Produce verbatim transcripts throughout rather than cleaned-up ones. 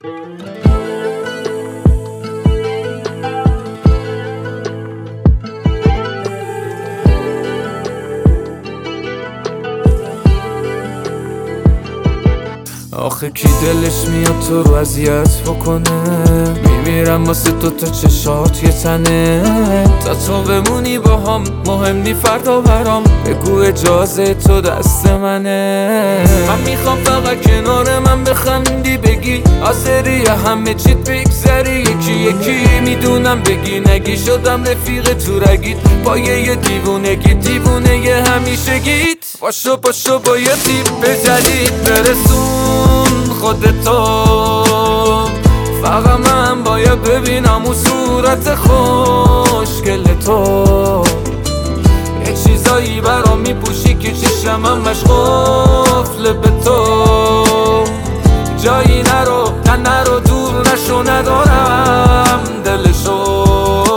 آخه کی دلش میاد تو رو اذیت بکنه؟ میمیرم واسه تو تا چشات یه تنه. تا تو بمونی با هم مهم نی فردا برام. بگو اجازه تو دست منه. من میخوام فقط کنار من بخندی، بگی آزری همه چیت بگذری یکی یکی. میدونم بگی نگی شدم رفیق تو رگید، پایه یه دیوونگی دیوونه یه همیشه گید. باشو باشو با یه تیپ جدید برسون خودتو. فقط من باید ببینم اون صورت خوشگل تو. یه چیزایی برام میپوشی که چشم همش قفل به تو. جایی نرو نه نرو دور نشو، ندارم دلشو.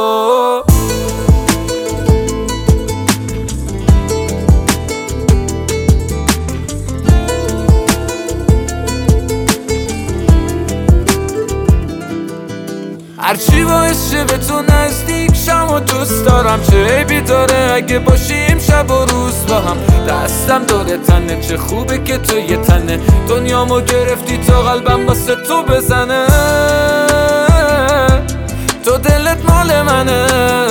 هرچی باعث شه به تو نزدیک شم و دوست دارم. چه عیبی داره اگه باشیم شب و روز با هم. دستم داره تنه، چه خوبه که تو یه تنه. دنیامو گرفتی تا قلبم واسه تو بزنه. تو دلت مال منه.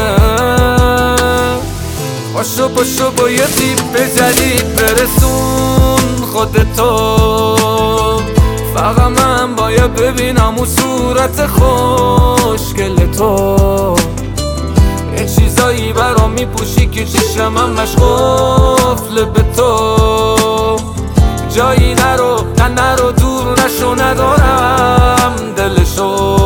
باشو باشو با یه تیپ جدید برسون خودتو. فقط من باید ببینم اون صورت خوشگل تو. یه چیزایی برام میپوشی که چشم همش قفل به تو. جایی نرو نه نرو دور نشو، ندارم دلشو.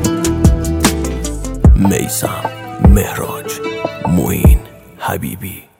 میثم، مهراج، معین، حبیبی.